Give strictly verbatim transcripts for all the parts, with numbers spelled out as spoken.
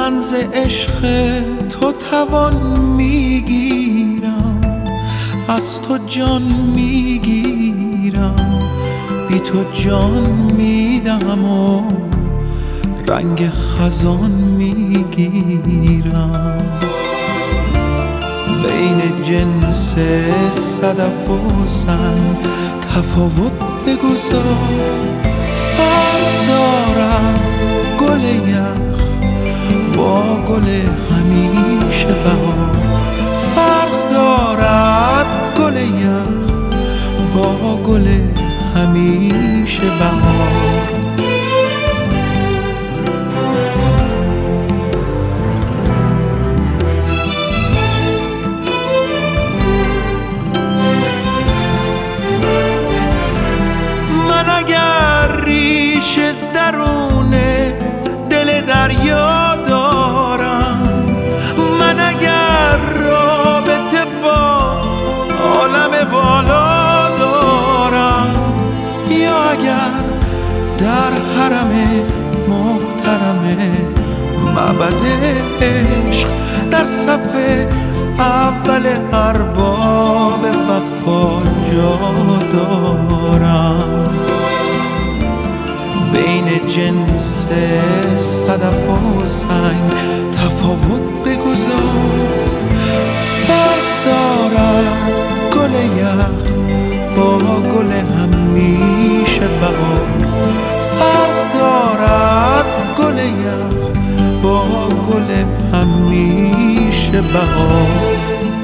من ز عشق تو توان میگیرم، از تو جان میگیرم، بی تو جان میدم و رنگ خزان میگیرم. بین جنس صدف و سنگ تفاوت بگذار، فرق دارد گل یخ با گل همیشه بهار، فرق دارد گل یخ با گل همیشه بهار. من اگر ریش درون دل دریا دارم، من اگر رابطه با عالم بالا دارم، یا اگر در حرم محترم معبد عشق در صف اول ارباب وفا جا دارم. بین جنس صدف و سنگ تفاوت بگذار، فرق دارد گل یخ با گل همیشه بهار، فرق دارد گل یخ با گل همیشه بهار.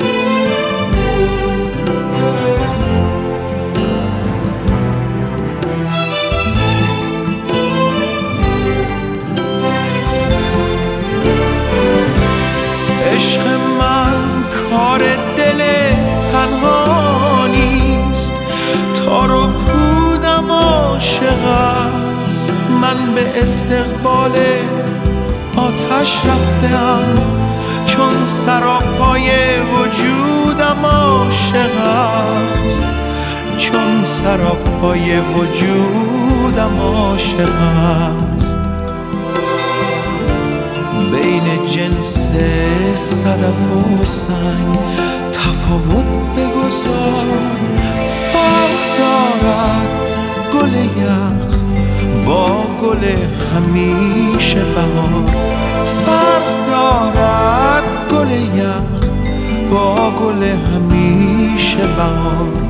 عشق من کار دل تنها نیست، تار و پودم عاشق است. من به استقبال آتش رفتم، چون سراپای وجودم عاشق است، چون سراپای وجودم عاشق است. بین جنس صدف و سنگ تفاوت بگذار، فرق دارد گل یخ با گل همیشه بهار، فرق دارد گل یخ با گل همیشه بهار.